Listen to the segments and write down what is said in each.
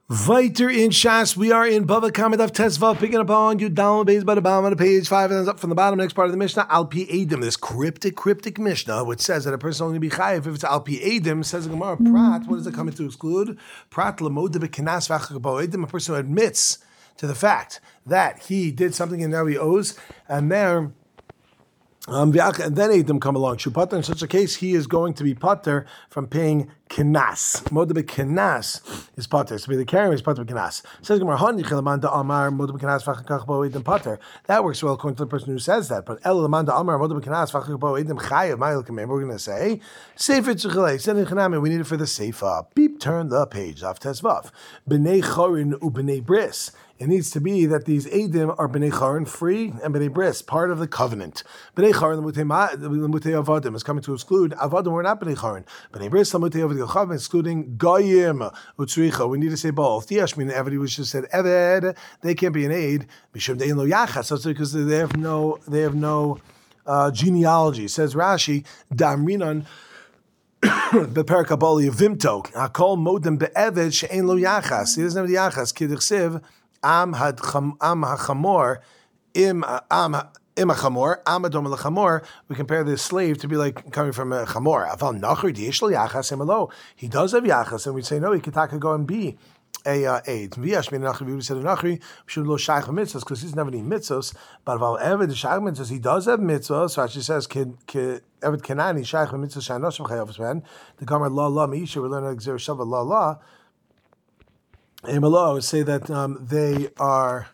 Weiter in Shas, we are in Bava Kamid of Tesva, picking up on you down base by the bottom of the page 5, and then up from the bottom, next part of the Mishnah, Al Pi Edim, this cryptic Mishnah, which says that a person only be chayiv if it's Al Pi Edim. Says the Gemara, Prat, what is it coming to exclude? Prat lemod bekinas v'achakabo Edim, a person who admits to the fact that he did something and now he owes, and there. And then Edom come along. Shupater, in such a case, he is going to be pater from paying kinas. Modebe kinas is pater. So be the carrying is pater kinas. Says Gemara, Amar modebe kinas v'chakachbo Edom pater. That works well according to the person who says that. But El Lamanda Amar modebe kinas v'chakachbo Edom chayav ma'il kamem. We're going to say sefer tzichalei. Sending chanami. We need it for the sefer. Beep. Turn the page. Av tesvav. Bnei chorin ubnei bris. It needs to be that these Eidim are B'nai Charon, free, and B'nai Bris, part of the covenant. B'nai Charon, the Mutei Avadim, is coming to exclude Avadim, we're not B'nai Charon. B'nai Bris, the Mutei Avadim, excluding Goyim, Utzricha. We need to say both. Diashmin, Eved, we just said Eved, they can't be an aid. Mishum Dein Lo Yachas, that's because they have no genealogy. Says Rashi, Damrinan, Beperakabali Vimto, Hakol Modem Be'eved, She'en Lo Yachas. He doesn't have the Yachas, Kidich Am hachamor im hachamor amadom lechamor. We compare the slave to be like coming from a chamor. Aval nachri diishlo yachas emelo. He does have yachas, and we say no. He could go and be a aid. Viyash min nachri. We said nachri should lo shaykh mitzvos because he doesn't have any mitzvos. But aval eved shaykh mitzvos, he does have mitzvos. So Rashi says eved kenani shaykh mitzvos shanoshim chayavos man. The Gemara la meisha. We learn exer shava la. I would say that they are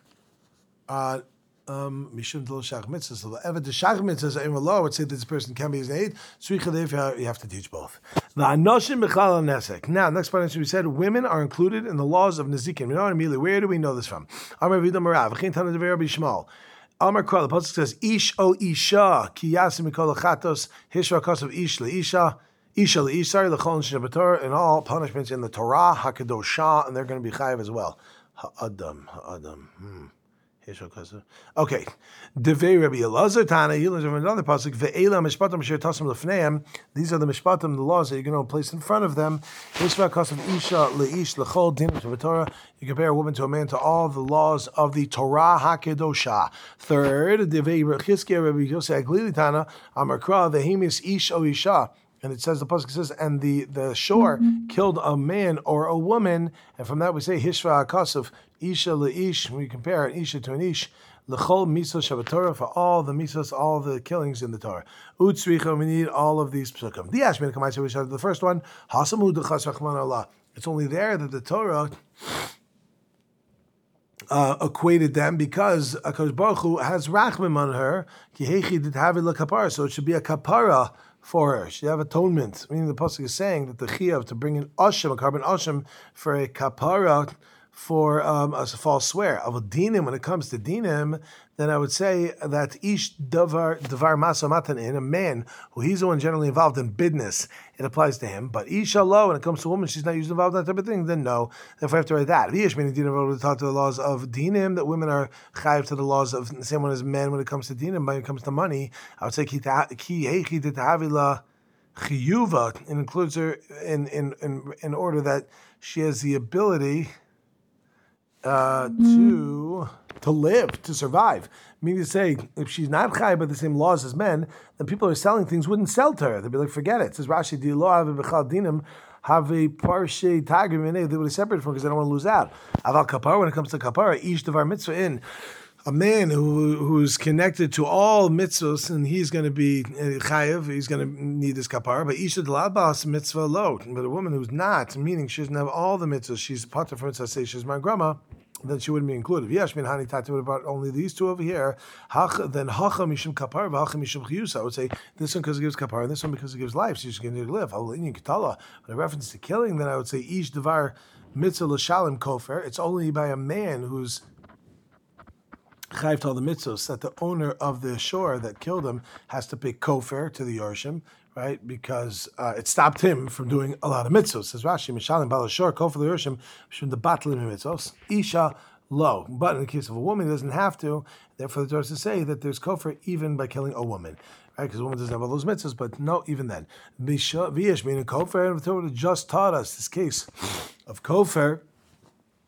mishum del shach mitzvahs. So ever the shach mitzvahs, I would say that this person can be his aid. You have to teach both. The anoshim b'chalal nesek. Now, next part we said women are included in the laws of nezikin. We know immediately. Where do we know this from? Amar vidam marav. V'chein tana dever b'shmal. Amar Kral. The pasuk says ish o isha ki yasim mikol achatos hishra kasav ish leisha. Isha le'isar l'chol shabator, and all punishments in the Torah Hakadoshah, and they're going to be chayiv as well. Ha'adam. Okay. Devei Rabbi Elazar Tana. He learns from another pasuk. Ve'ela mishpatim asher tasim lefneim. These are the mishpatim, the laws that you're going to place in front of them. Ishva kasav isha le'ish l'chol din shabator. You compare a woman to a man to all the laws of the Torah Hakadoshah. Third, Devei Chizkiah Rabbi Yosef Aglili Tana. Amar Kra ve'himis ish o isha. And it says, the pasuk says, and the shore killed a man or a woman, and from that we say Hishva Akasov, Isha le'ish. We compare an Isha to an Ish, L'chol Misos Shabbatorah, for all the Misos, all the killings in the Torah. Utzricha, we need all of these psukim. The Ashmin Kamaisa, which is the first one, Hasamu D'chas Rachman Allah. It's only there that the Torah equated them because HaKadosh Baruch Hu has Rachmim on her, Ki Heichi D'Havi L'Kapara, so it should be a kapara for her. She have atonement. Meaning the pasuk is saying that the chiyuv to bring in asham, a carbon asham, for a kapara for a false swear. Of a dinim, when it comes to dinim, then I would say that ish davar masamatan, in a man who he's the one generally involved in business, it applies to him. But isha lo, when it comes to a woman, she's not usually involved in that type of thing, then no. Therefore I have to write that. Vish meaning dinim, we talk to the laws of dinim, that women are chayiv to the laws of the same one as men when it comes to dinim, but when it comes to money, I would say ki heichi ditavila chiyuva. It includes her in order that she has the ability to live, to survive. Meaning to say, if she's not chayiv by the same laws as men, then people who are selling things wouldn't sell to her. They'd be like, forget it. It says Rashi, di lo have b'chal dinim, have a parshe tagim, they would have separated from because they don't want to lose out. Aval kapara, when it comes to kapara, ish devar mitzvah in. A man who's connected to all mitzvahs, and he's going to be chayiv, he's going to need this kapara. But isha delabas mitzvah lo. But a woman who's not, meaning she doesn't have all the mitzvahs, she's pater for mitzvah, say she's my grandma, then she wouldn't be included. Yesh min hani tati, about only these two over here. Then hacha mishum kapara, v'hacha mishum chiyusa. I would say this one because it gives kapara, and this one because it gives life. She's going to live. When a reference to killing, then I would say ish devar mitzvah l'shalim kofer. It's only by a man who's chayiv to all the mitzvos, that the owner of the shore that killed him has to pay kofer to the Yorshim, right? Because it stopped him from doing a lot of mitzvos. Says Rashi, Mishalim Bala Shor, kofer the Yorshim, from the battling mitzvos. Isha lo. But in the case of a woman, he doesn't have to. Therefore, the Torah says to say that there's kofer even by killing a woman. Right? Because a woman doesn't have all those mitzvahs, but no, even then. V'yesh meaning kofer, and the Torah just taught us this case of kofer,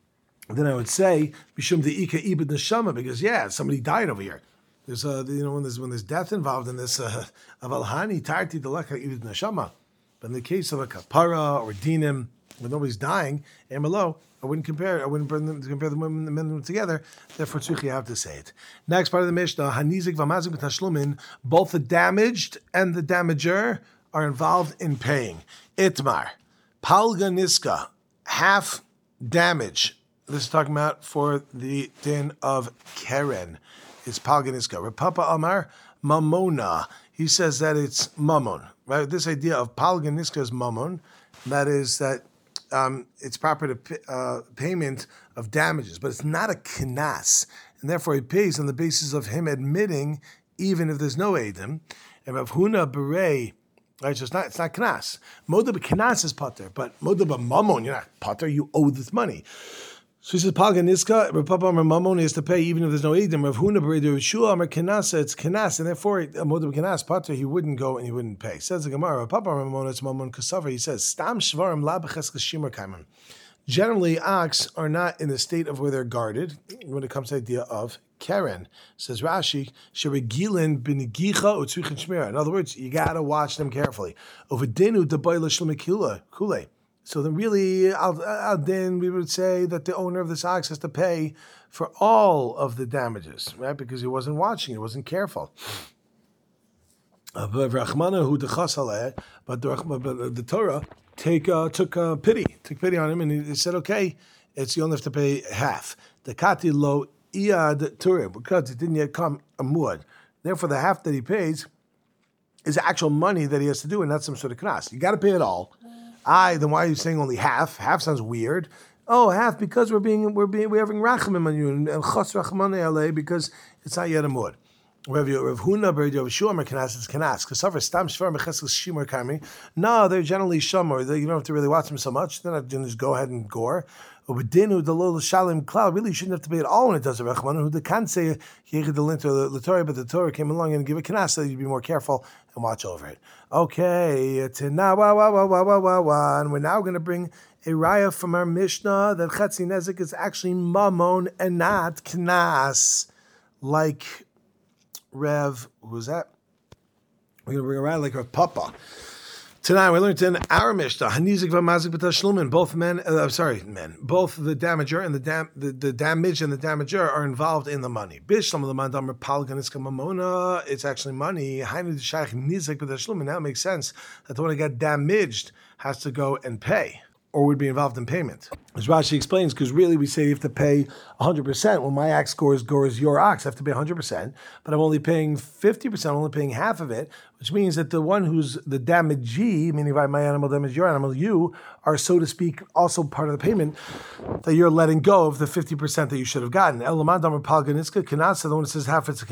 then I would say Mishum de'ika ibid neshama, because somebody died over here. There's when there's death involved in this avalhani tarti delaka ibid neshama. But in the case of a kapara or dinim, when nobody's dying, emelo, I wouldn't compare the women and the men together. Therefore, tzricha, you have to say it. Next part of the Mishnah, hanizik v'mazik b'tashlumin. Both the damaged and the damager are involved in paying. Itmar, palga niska, half damage. This is talking about for the din of keren. It's palga niska. Rapapa Amar mamona. He says that it's mammon. Right? This idea of palga niska is mammon. That is that it's proper to payment of damages, but it's not a knas, and therefore he pays on the basis of him admitting, even if there's no edim. And Rav Huna Berei, right? So it's not knas. Moda b'knas is pater, but moda b'mamon, you're not pater. You owe this money. So he says, Palga Niska, Rav Papa Amar Mamon is to pay even if there's no Edim. Rav Huna Berei Shua Amar Kenasa, it's Kenas, and therefore, Moda Kenas, Pater, he wouldn't go and he wouldn't pay. Says the Gemara, Rav Papa Amar Mamon, it's Mamon Kasavar, he says, Stam Shvarim La B'cheskas Shimar Kaiman. Generally, ox are not in the state of where they're guarded when it comes to the idea of Keren. Says Rashi, Sheregilin B'nigicha Utzrichin Shmira. In other words, you got to watch them carefully. Overdinu Dabayla Shlemekule. So then really, then we would say that the owner of this ox has to pay for all of the damages, right? Because he wasn't watching, he wasn't careful. But the Torah took pity on him, and he said, okay, you only have to pay half. The kati lo iad Torah, because it didn't yet come a muad. Therefore, the half that he pays is actual money that he has to do, and not some sort of knas. You got to pay it all. Then why are you saying only half? Half sounds weird. Oh, half because we're having rachamim on you and chas rachamane alei because it's not yet a mud. Rav Huna Ber Yeshua Mer Kanas is Kanas. Kasavar Stam Shvar Mecheskas Shimur Karmi. No, they're generally shamor. You don't have to really watch them so much. They're not just go ahead and gore. Ubedinu the Lol Shalim Cloud. Really, you shouldn't have to pay it all when it does a rachman. Who can't say Yechid the Linter the Torah, but the Torah came along and give a Kanas so you'd be more careful and watch over it. Okay, and we're now going to bring a raya from our Mishnah that Chatzi Nezik is actually mamon and not Knas, like Rev, who's that? We're going to bring a raya like Rev Papa. Tonight we learned in our Mishnah, Hanizik v'mazik b'tashlumin, both both the damager and the damage and the damager are involved in the money. Bishlam l'mandam palganiska mamona, it's actually money. Hainu d'shayich nizik b'tashlumin. Now it makes sense that the one that got damaged has to go and pay, or would be involved in payment. As Rashi explains, because really we say you have to pay 100%. When my ox scores your ox, I have to pay 100%, but I'm only paying 50%, I'm only paying half of it, which means that the one who's the damagee, meaning if I my animal damage your animal, you are, so to speak, also part of the payment, that you're letting go of the 50% that you should have gotten. The one that says half it's a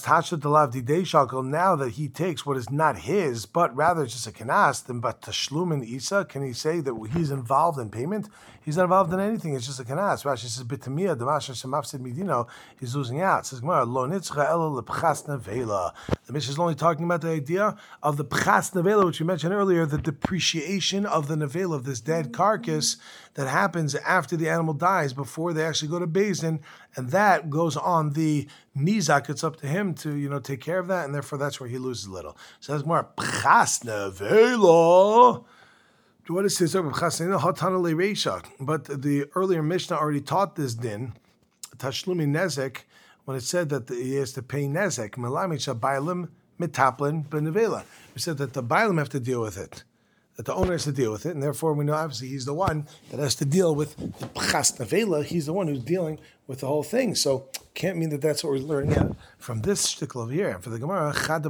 kanas, now that he takes what is not his, but rather just a kanas, then but tashlumin isa, can he say that he's involved in payment? He's not involved in anything. It's just a kanas. Rashi says, "Bitamia damasha shemafsid midino." He's losing out. Says Gemara, "Lo nitzcha elo lepchas nevela." The Mishnah is only talking about the idea of the pchas nevela, which we mentioned earlier, the depreciation of the nevela, of this dead carcass that happens after the animal dies, before they actually go to Bezdin, and that goes on the nizak. It's up to him to take care of that, and therefore that's where he loses a little. Says Gemara, pchas nevela. What is this? But the earlier Mishnah already taught this din, Tashlumi Nezek, when it said that he has to pay Nezek. We said that the Bailam have to deal with it, that the owner has to deal with it, and therefore we know obviously he's the one that has to deal with the Pchas Nevela. He's the one who's dealing with the whole thing. So can't mean that that's what we're learning from this shtickle over here. For the Gemara,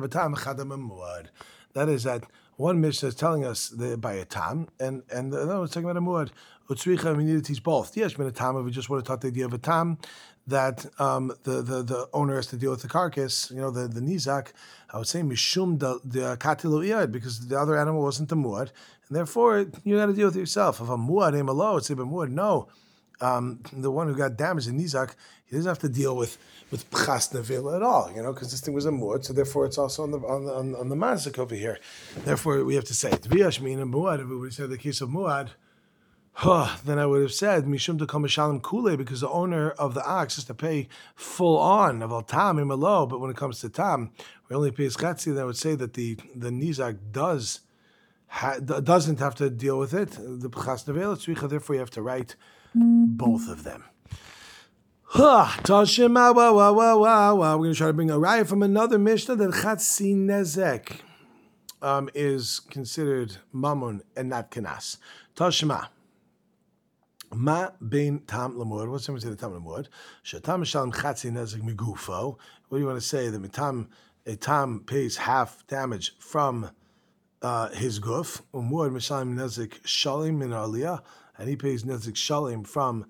that is that one Mishnah is telling us by a tam, and the other one's talking about a muad. Utzricha, we need to teach both. Yes, been a tam, if we just want to talk the idea of a tam, that the owner has to deal with the carcass, the nizak. I would say mishum the katilo iyad, because the other animal wasn't the muad, and therefore you got to deal with it yourself. If a muad aim alo, it's a muad. No, the one who got damaged in nizak, he doesn't have to deal with pchas nevela at all, because this thing was a muad, so therefore it's also on the mazik over here. Therefore, we have to say it. V'yashmin a muad. If we say the case of muad, Then I would have said Mishum to Mishalim Kule, because the owner of the ox has to pay full on of al tam imalo. But when it comes to tam, we only pay chatzi. Then I would say that the nizak doesn't have to deal with it. The B'chas Nevela Tzricha, therefore you have to write both of them. Tashima, we're going to try to bring a raya from another Mishnah that Chatzi Nezek is considered mamun and not kenas. Tashima. Ma bein tam lamud. What's the difference between tam lamud? Shatam mishalim chatzi nezek migufo. What do you want to say? That a tam pays half damage from his guf. Umud mishalim nezek shalim min aliyah, and he pays nezek shalim from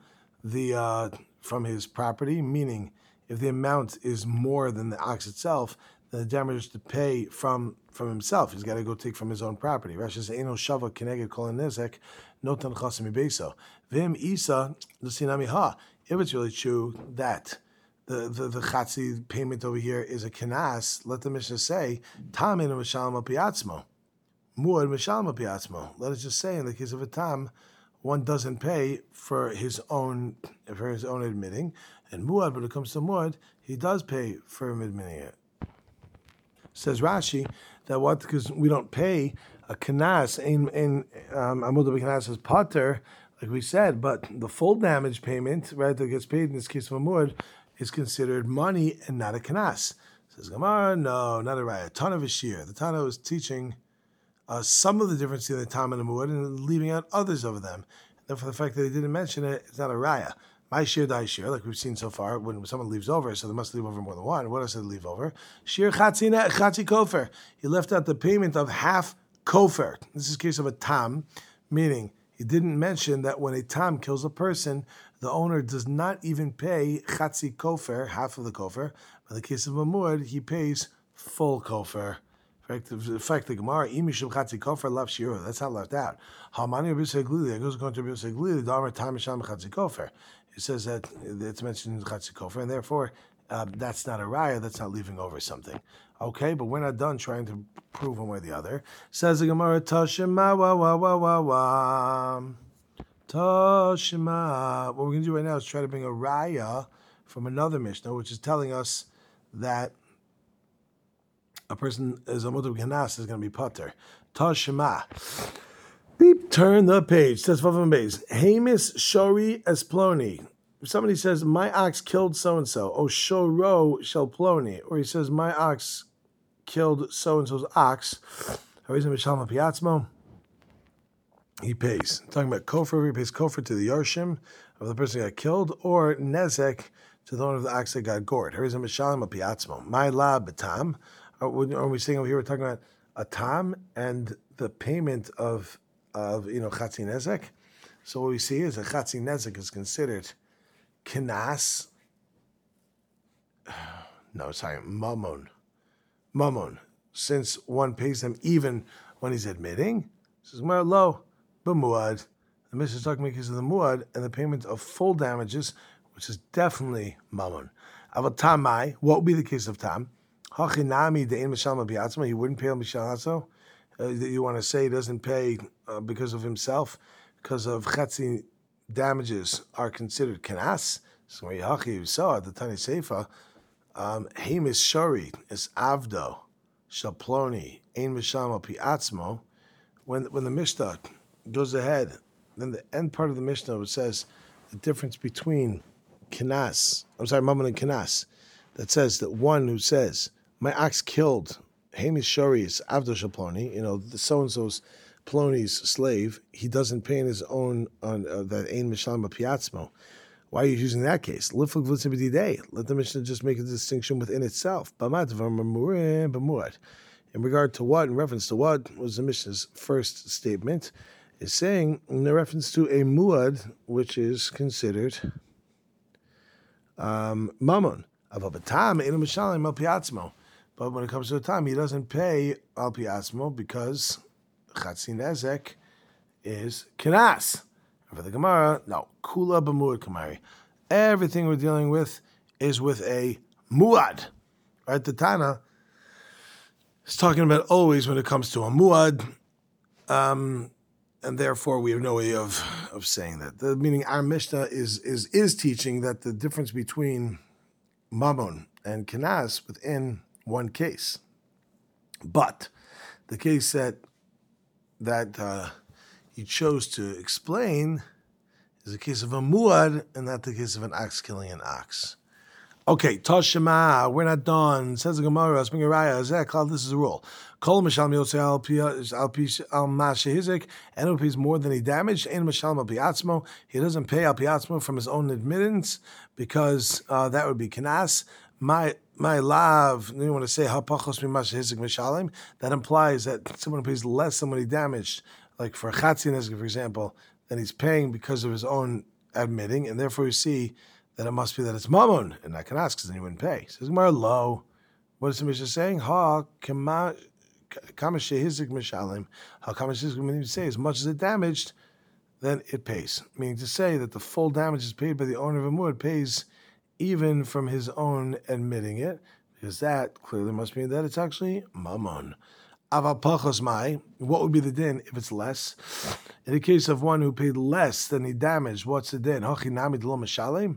his property. Meaning, if the amount is more than the ox itself, then the damage is to pay from himself. He's got to go take from his own property. Rashi says, "Eino shava keneged kol nezek notan chasim mibeso." Vim isa l'sinami ha. If it's really true that the chatzi payment over here is a kenas, let the Mishnah say tam enu mishalim al piatzmo, muad mishalim al piatzmo. Let us just say in the case of a tam, one doesn't pay for his own admitting, and muad, when it comes to muad, he does pay for him admitting it. Says Rashi that because we don't pay a kenas in amud kenas is pater, like we said, but the full damage payment, right, that gets paid in this case of amud is considered money and not a kenas. Says Gemara, no, not a raya. Tana v'shir. The Tana was teaching some of the difference between the tam and amud and leaving out others of them. And then for the fact that he didn't mention it, it's not a raya. My shir, die shir, like we've seen so far, when someone leaves over, so they must leave over more than one. What else did they leave over? Shir chatzi kofer. He left out the payment of half kofer. This is the case of a tam, meaning he didn't mention that when a tam kills a person, the owner does not even pay chatzi kofer, half of the kofer. But in the case of a mud, he pays full kofer. In fact, the Gemara, imishum chatzi kofer lav shiur. That's not left out. Hamani Rabbi Glili. It goes going to Rabbi Glili. Damar tam misham chatzi kofer. It says that it's mentioned in chatzi kofer, and therefore that's not a raya. That's not leaving over something. Okay, but we're not done trying to prove one way or the other. Says the Gemara, Tashima, Tashima. What we're going to do right now is try to bring a raya from another Mishnah, which is telling us that a person is a mudab ganas is going to be pater. Tashima. Beep, turn the page. Says Vavam Beis. Hamis Shori Esploni. If somebody says, my ox killed so-and-so, O Shoro Shel Ploni, or he says, my ox killed so-and-so's ox, he pays. I'm talking about Kofer, he pays Kofer to the Yarshim of the person who got killed, or Nezek to the owner of the ox that got gored. My la betam. Are we saying over here, we're talking about a tam and the payment of chatzi nezek? So what we see is a chatzi nezek is considered kenas. No, sorry, mamon. Mamon. Since one pays him even when he's admitting, says lo b'muad. The Mishnah is talking because of the muad and the payment of full damages, which is definitely mamon. Aval tamai. What would be the case of tam? Hachinami de'in mishal bi'atzma. He wouldn't pay on mishal. You want to say he doesn't pay because of himself, because of chatzi damages are considered kenas. So when you saw the Tani Seifa, Hamis Shari is Avdo Shaploni Ein Mishama Piatzmo. When the Mishnah goes ahead, then the end part of the Mishnah which says the difference between kenas, Mammon and kenas, that says that one who says my ox killed Hamis Shari is Avdo Shaploni, the so and so's Plony's slave, he doesn't pay in his own on that Ein Mishama Piatzmo. Why are you using that case? Let the Mishnah just make a distinction within itself. In regard to what, in reference to what was the Mishnah's first statement, is saying in reference to a muad, which is considered mammon. But when it comes to a time, he doesn't pay al piatzmo because chatzi nezek is kenas. For the Gemara, no, kula b'muad kamari. Everything we're dealing with is with a muad. Right? The Tana is talking about always when it comes to a muad, and therefore we have no way of of saying that. Meaning our Mishnah is teaching that the difference between Mammon and Kanas within one case. But the case that he chose to explain is a case of a muad and not the case of an ox killing an ox. Okay, Toshima, we're not done. Says the Gemara, this is the rule. Kol mishal miyotze al mashehizik, and who pays more than he damaged, and mishal al piatzmo, he doesn't pay al piatzmo from his own admittance, because that would be kanas. My love, you want to say how pachos mi mashehizik mishalim, that implies that someone who pays less than what he damaged, like for chatzi nezek, for example, then he's paying because of his own admitting, and therefore you see that it must be that it's mammon and not kanas, because then he wouldn't pay. Says Gemara, lo. What is the Mishnah saying? Ha kama shehizik mishalim. Ha kama shehizik, when you say as much as it damaged, then it pays. Meaning to say that the full damage is paid by the owner of a mud, pays even from his own admitting it, because that clearly must mean that it's actually mammon. Aval pachos mai. What would be the din if it's less? In the case of one who paid less than he damaged, what's the din? Hachi nami d'lo mishalim.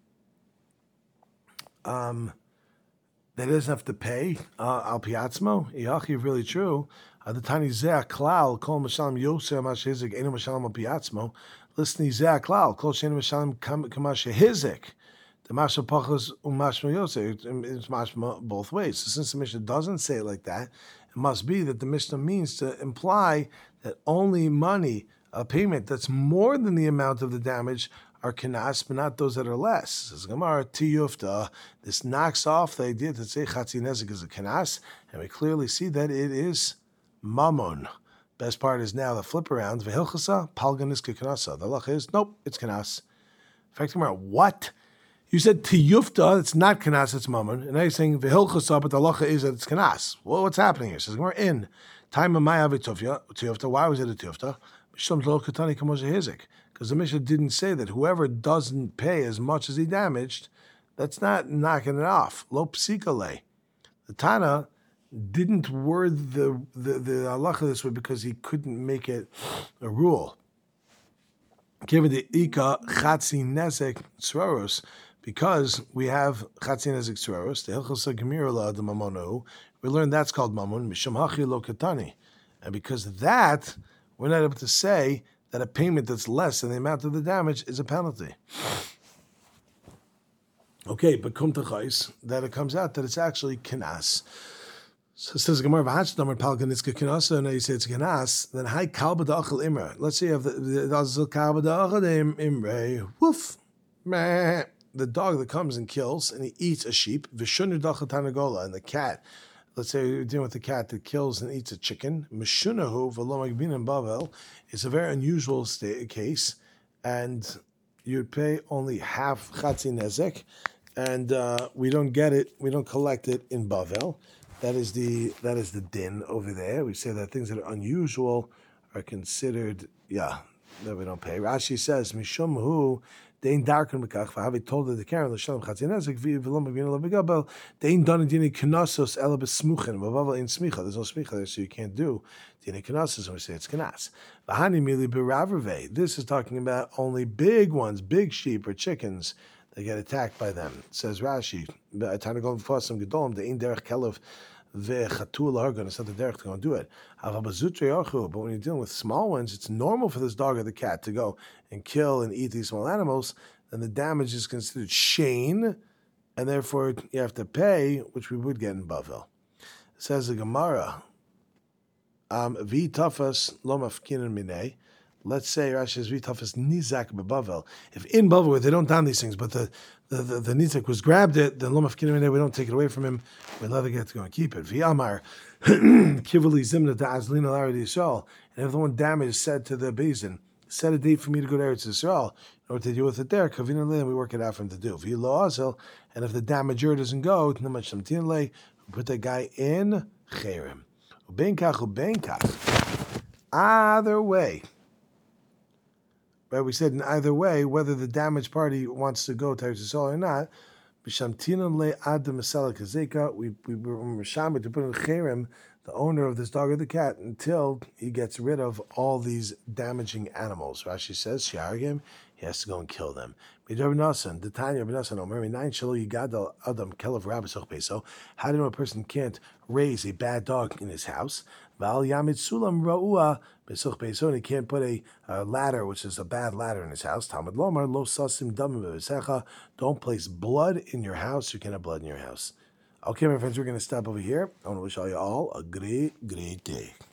That he doesn't have to pay al piatzmo. Yachi, really true. The tani zeh klal kol mishalim yoser mashehizik enu mishalim al piatzmo. Listen, zeh klal kol shenu mishalim kamashehizik. The mashal pachos umashma yoser. It's mashma both ways. So since the Mishnah doesn't say it like that, it must be that the Mishnah means to imply that only money, a payment that's more than the amount of the damage, are kanas, but not those that are less. Says Gemara, tiyufta. This knocks off the idea that say chatzi nezek is a kanas, and we clearly see that it is mammon. Best part is now the flip around. Vehilchasa palgan is kanasa. The halacha is nope, it's kanas. In fact, Gemara, what? You said tiyufta, it's not kanas, it's mammon, and now you're saying vehilchasa, but the halacha is that it's kanas. Well, what's happening here? Says Gemara, in time of maya tiyufta. Why was it a tiyufta? Mishlam lo katani kamosh. Because the Mishnah didn't say that whoever doesn't pay as much as he damaged, that's not knocking it off. Lo psikale. The Tana didn't word the halacha this way because he couldn't make it a rule. Given the ika chatzi nezek tzroros, because we have chatzi nezek tzroros, the hilchos gemira la the mamonu, we learned that's called mamun misham hachi lo katani, and because of that, we're not able to say that a payment that's less than the amount of the damage is a penalty. Okay, but kum tachais, that it comes out that it's actually kanas. So it says Gemara v'hachdamar palganitzka kanasa, and now you say it's kanas. Then hai kalba da'achal imra. Let's say you have the kalba da'achal imre. Woof, meh. The dog that comes and kills and he eats a sheep. V'shunu da'achal tanagola, and the cat. Let's say you're dealing with a cat that kills and eats a chicken. Meshunahu v'lo magbin and bavel. It's a very unusual case, and you'd pay only half chatzi nezek, and we don't get it, we don't collect it in bavel. That is the din over there. We say that things that are unusual are considered, that we don't pay. Rashi says, Mishum hu dein darken bekach v'havi told the Karen l'shalom chatzi nezek v'lo magbin l'begabel dein don dini knasos ela besmuchen v'vavel in smicha. There's no smicha there, so you can't do dini knasos, and we say it's knas. V'hani mili b'ravrve. This is talking about only big ones, big sheep or chickens that get attacked by them. It says Rashi, Tanagol v'fasam gedolem dein derech kelev ve'chatul hargon. It's not the derech to go and do it. But when you're dealing with small ones, it's normal for this dog or the cat to go and kill and eat these small animals. Then the damage is considered shane, and therefore you have to pay, which we would get in Bavel. It says the Gemara, v'tafas lo mafkinen minei. Let's say Rashi says v'tafas nizak bebavel. If in Bavel where they don't down these things, but the nizak was grabbed it, then lo mafkinen minei, we don't take it away from him. We let it get to go and keep it. V'amar kivuli zimna to azlina laradi Yisrael. And if the one damaged said to the Bezin, set a date for me to go to Eretz Yisrael in order to deal with it there. Kavina le, we work it out for him to do. V'lo azel, and if the damager doesn't go, namach le, we put that guy in cherem. Ubenkach. Either way, right? We said in either way, whether the damaged party wants to go to Eretz Yisrael or not, we were mishami to put in cherem the owner of this dog or the cat until he gets rid of all these damaging animals. Rashi says, Shiargim, he has to go and kill them. How do you know a person can't raise a bad dog in his house? And he can't put a ladder, which is a bad ladder, in his house. Don't place blood in your house. You can't have blood in your house. Okay, my friends, we're going to stop over here. I want to wish all you all a great, great day.